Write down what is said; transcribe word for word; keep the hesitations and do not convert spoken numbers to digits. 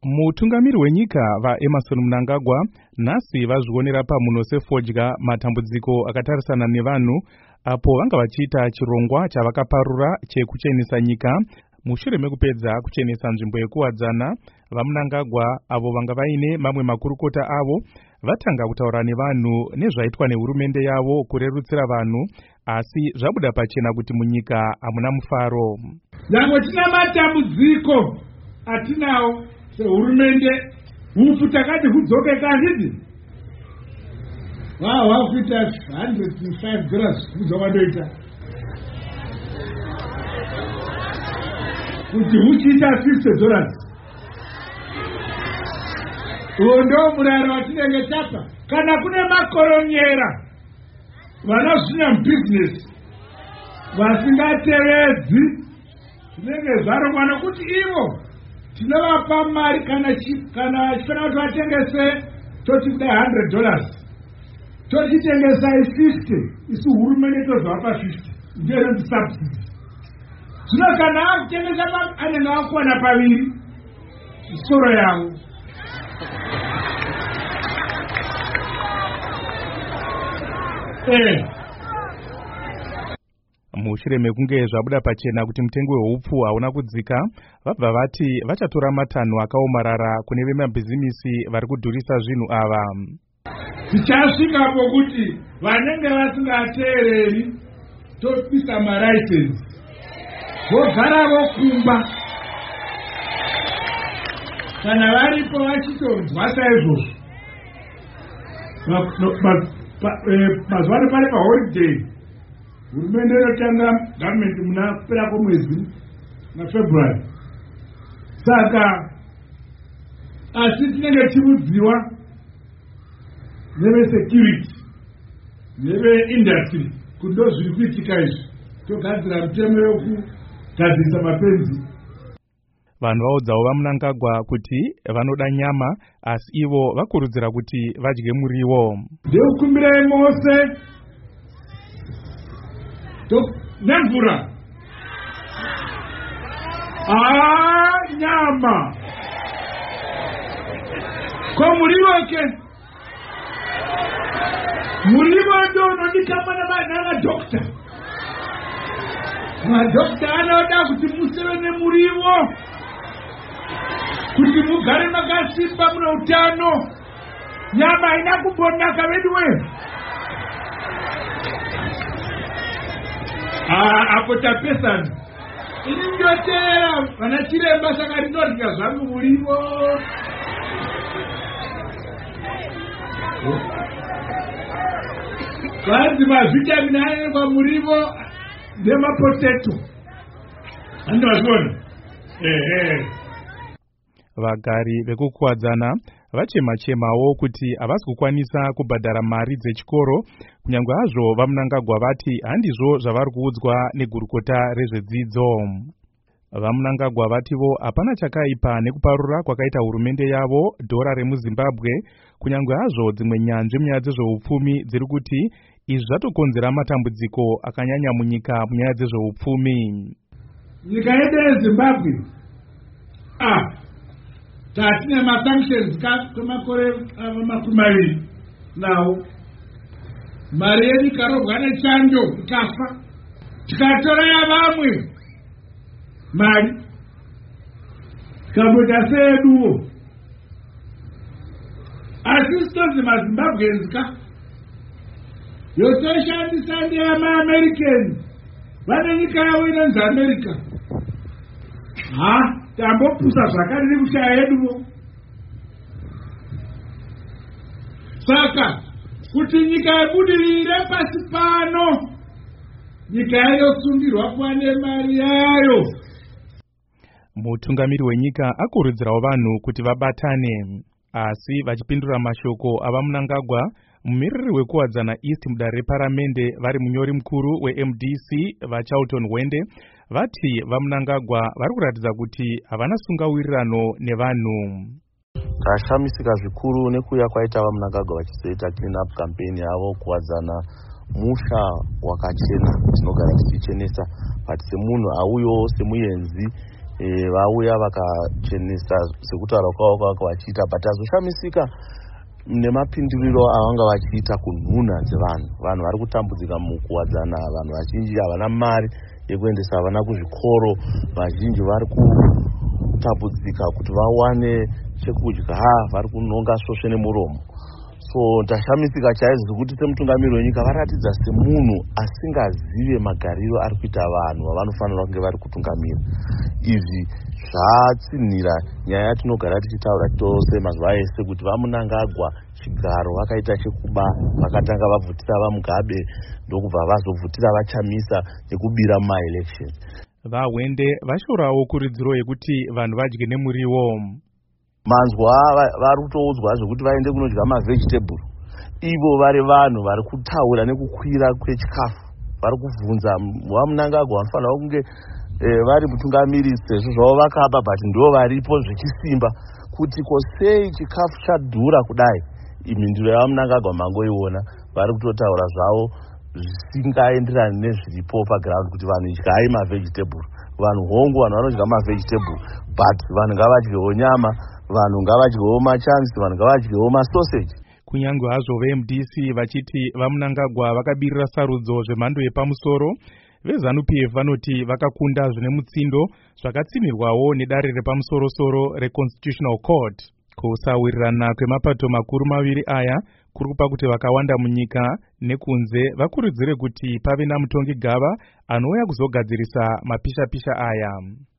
Mutungamiri wenyika va Emmerson Mnangagwa nhasi vazvionera pamuno sefodya matambudziko akatarisana nevanhu apo vanga vachiita chirongwa chavakaparura chekuchenesa nyika mushure mekupedza kuchenesa nzvimbo yekuwadzana. VaMnangagwa avo vanga vaine mamwe makurukota avo vatanga kutaura nevanhu nezvaitwa nehurumende yavo kurerutsira vanhu, asi zvabuda pachena kuti munyika hamuna mufaro. Nyangwe tina matambudziko atinawo sehurumende, upfu takati hudzoke kazvidi wao wakuita one hundred five dollars kudzoka ndoita kuti huchiita fifty dollars. Uwo ndo muraro watinenge tapa. Kana kune makoronyera vanozvinya mubizinesi vasingatevedzi zvinenge zvarongwa nokuti ivo tinovapa mari kana kana chifana kuti vatengese toti kudai one hundred dollars tochitengesai fifty, isi hurumende tozvapa fifty ndiyero subsidy. Zvino kana akutengesa anenge akuwana paviri soro yavo. Eh. Mushure mekunge zvabuda pachena kuti mutengo wehupfu hauna kudzika, vabva vati vachatora matanho akaomarara kune vemabhizimisi vari kudhurisa zvinhu ava. Tichasvika pokuti vanenge vasingateereri topisa maraisensi vogara vokumba, kana varipo vachitonzwa saizvozvo. Mazuva ano pari paholiday, hurumende inotanga gavumenti muna kupera kwemwedzi naFebruary. Saka asi tinenge tichiudziwa nevesecurity neveindustry kuti ndo zviri kuitika izvi, togadzira mitemo yokugadzirisa mapenzi. Vanhu vaudzawo vaMnangagwa kuti vanoda nyama, asi ivo vakurudzira kuti vadye muriwo. Ndeukumbirai mose nemvura. Ah, nyama ko muriwo ke muriwo ndo unodikama namadokta. Madokta anoda kuti museve nemuriwo kuti mugare makasimba mune utano. Nyama haina kumbonaka veduwe. Ah, apo tapesana. Ini ndotera vana chiremba saka ndinorya zvangu muriwo. Vanzi mavitamini aenekwa muriwo nemapoteto. Andozvona. Ehe. Vagari vekukuwadzana vachema-chemawo kuti havasi kukwanisa kubhadhara mari dzechikoro, kunyange hazvo vaMnangagwa vati handizvo zvavari kuudzwa negurukota rezvedzidzo. VaMnangagwa vativo hapana chakaipa nekuparura kwakaita hurumende yavo dhora remuZimbabwe, kunyange hazvo dzimwe nyanzvi munyaya dzezveupfumi dziri kuti izvi zvatokonzera matambudziko akanyanya munyika munyaya dzezveupfumi. Nyika yedu yeZimbabwe ah tatine masanctions kwemakore makumi maviri nawo. Mari yedu ikarohwa nechando ikafa, tikatora yavamwe mari tikamboita seyeduwo. Asi sitonzi maZimbabweans ka yotoshandisa ndeyamaAmerican, vane nyika yavo inonzi America. Ha tambopusa zvakare nekushaya yeduwo. Saka kuti nyika yebudirire pasi pano, nyika yayosundirwa kuva nemari yayo. Mutungamiri wenyika akurudzirawo vanhu kuti vabatane, asi vachipindura mashoko avaMnangagwa, mumiriri wekuwadzana East mudare reparamende vari munyori mukuru weM D C vaCharlton Hwende vati vaMnangagwa vari kuratidza kuti havana sungawirirano nevanhu. Tashamisika zvikuru nekuuya kwaita vaMnangagwa vachizoita clean up campaign yavo kuwadzana musha wakachena tinogara tichichenesa, but semunhu auyo semuenzi e, vauya vakachenesa sekutaura kwavo kwavanga vachiita, but azoshamisika nemapinduriro avanga vachiita kunhuna dzevanhu. Vanhu vari kutambudzika mukuwadzana, vanhu vazhinji havana mari yekuendesa vana kuzvikoro, vazhinji vari kutambudzika kuti vawane chekudya, vari kunonga svosve nemuromo. So ndashamisika chaizvo zvekuti semutungamiri wenyika varatidza semunhu asingazive magariro ari kuita vanhu vavanofanira kunge vari kutungamira. Izvi zvatsinhira nyaya yatinogara tichitaura tose mazuva ese kuti vaMunangagwa chigaro vakaita chekuba, vakatanga vabvutira vaMugabe ndokubva vazobvutira vaChamisa nekubira mumaelections. VaHwende vashorawo kurudziro yekuti vanhu vadye nemuriwo. Manzwa vari kutoudzwa zvekuti vaende kunodya mavegetable. Ivo vari vanhu vari kutaura nekukwira kwechikafu, vari kubvunza vaMunangagwa vanofanira kunge eh, vari mutungamiri sezvo zvavo vakaba, but ndo varipo zvechisimba kuti kosei chikafu chadhura kudai. Imhinduro yavaMunangagwa mangoiona, vari kutotaura zvavo zvisingaenderani nezviripo paground kuti vanhu idyai mavegetable. Vanhu hongu, vanhu vanodya mavegetable, but vanhu ngavadyewo nyama, vanhu ngavadyewo machanzi, vanhu ngavadyewo masoseji. Kunyange hazvo veM D C vachiti vaMunangagwa vakabirira sarudzo zvemhando yepamusoro, veZANU P F vanoti vakakunda zvine mutsindo zvakatsinirwawo nedare repamusoro-soro reConstitutional Court. Kusawirirana kwemapato makuru maviri aya kuri kupa kuti vakawanda munyika nekunze vakurudzire kuti pave namutongi gava anouya kuzogadzirisa mapisha-pisha aya.